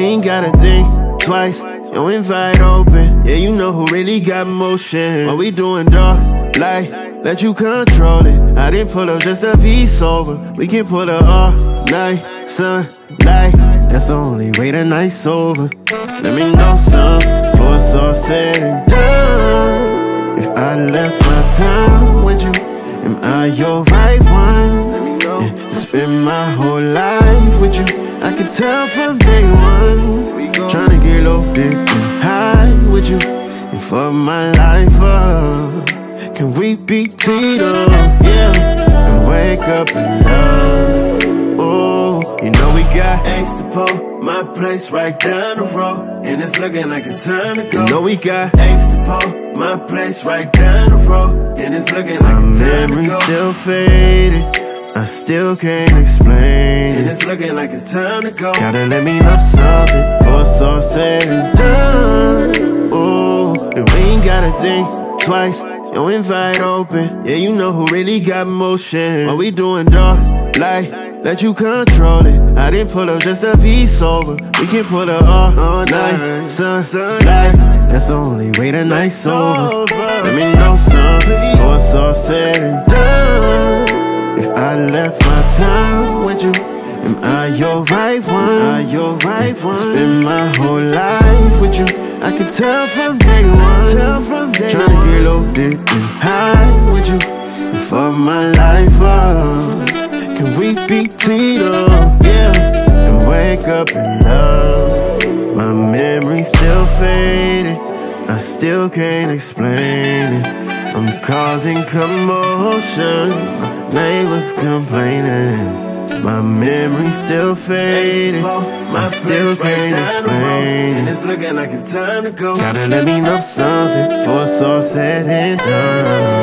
ain't gotta think twice. Yo, invite open. Yeah, you know who really got motion. What we doing, dark light, let you control it. I didn't pull up just to be sober. We can pull up all night, sunlight. That's the only way the night's over. Let me know some before it's all said and done. If I left my time with you, am I your right one? Yeah, to spend my whole life with you. I can tell from day one. Tryna get loaded and high with you. And for my life up, can we be teed up? Yeah, and wake up in love. Oh, you know we got Ace to pull, my place right down the road, and it's looking like it's time to go. You know we got Ace to pull, my place right down the road, and it's looking like it's time to go. My memory's still faded, I still can't explain it, and it's looking like it's time to go. Gotta let me know something before it's all said and done. Oh, and we ain't gotta think twice. Yo, invite open. Yeah, you know who really got motion. What we doing, dark light, let you control it. I didn't pull up just to be sober. We can pull up all night, sunlight. That's the only way the night's over. Let me know something before it's all said and done. If I left my time with you, am I your right one? Am I your right one? Spend my whole life with you. I can tell from day one. Tryna get loaded and high with you. And for my life up, can we be teed up? Yeah, and wake up in love. My memory's still faded, I still can't explain it. I'm causing commotion, my neighbors complaining. My memory's still faded, I still can't explain it, and it's looking like it's time to go. Gotta let me know something before it's all said and done.